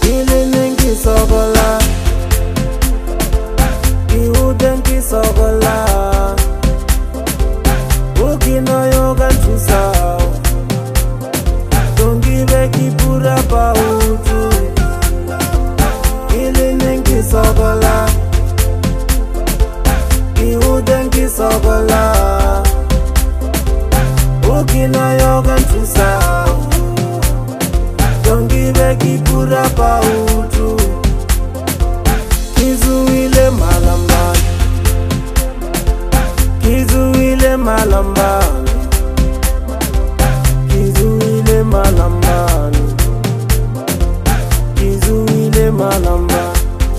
Ilinengi sogola, iudengi sogola, ukino yoga tusao, dongibe kipura pautu. Ilinengi sogola, iudengi sogola, ukino yoga tusao, dongibe kipura pautu. Kizuile malambani, kizuile malambani, kizuile malambani, kizuile malambani,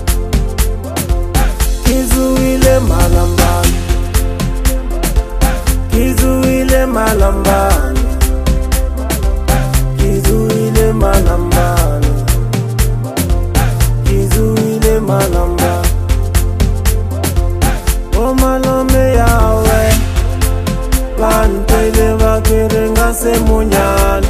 kizuile malambani, kizuile malambani, kizuile malambani, kizuile malambani. O malome yawe, pantele vakirenga se munyane,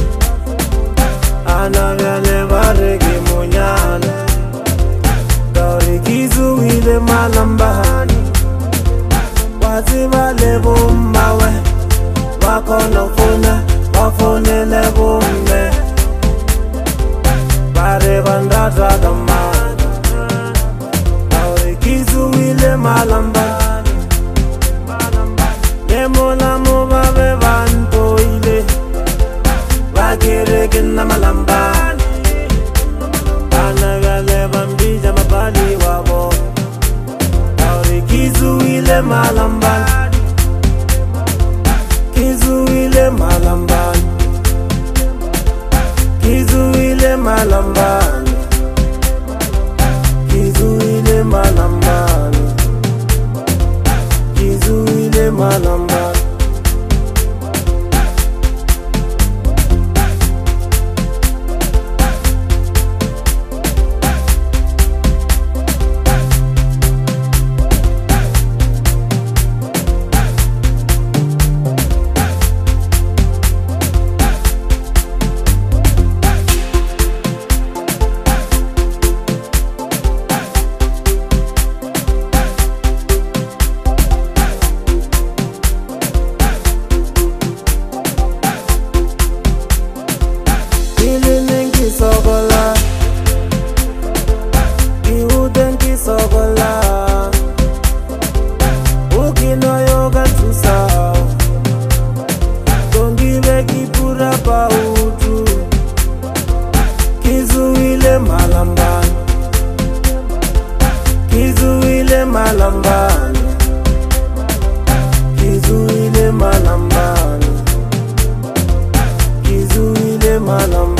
anavyale varege munyane. Gauri kizuile malambani, wazivale bumawe, wakono funa, wafonele bume, bare bandata kamani. Gauri kizuile malambani, nemola mubabe vanto ile, vakirege na malambani. Anagale bambija mabali wabo, gauri kizuile malambani, kizuile malambani, kizuile malambani, kizuile malambani, kizuile malambani. Ilinengi sogola, iudengi sogola, ukino yoga tusao, dongibe kipura pautu. Kizuile malambani, kizuile malambani, kizuile malambani, kizuile malambani.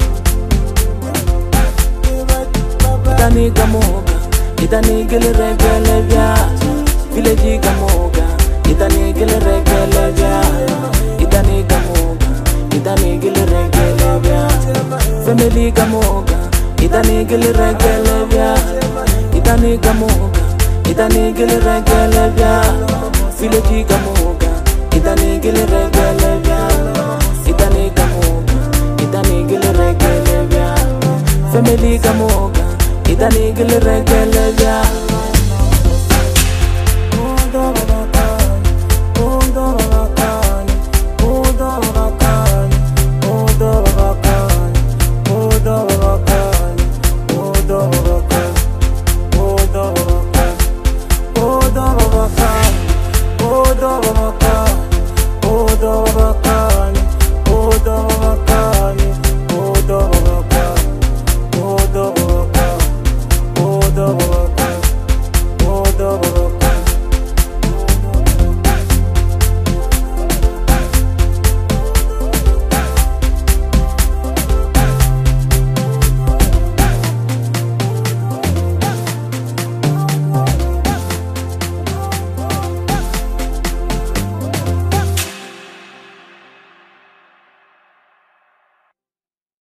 Itani gamoga, itani gele regele vya, village gamoga, itani gele regele vya, itani gamoga, itani gele regele vya, family gamoga, itani gele regele vya, itani gamoga, itani gele regele vya, village gamoga, itani gele regele vya, itani gamoga, itani gele regele vya, family gamoga, itani gele regele vya.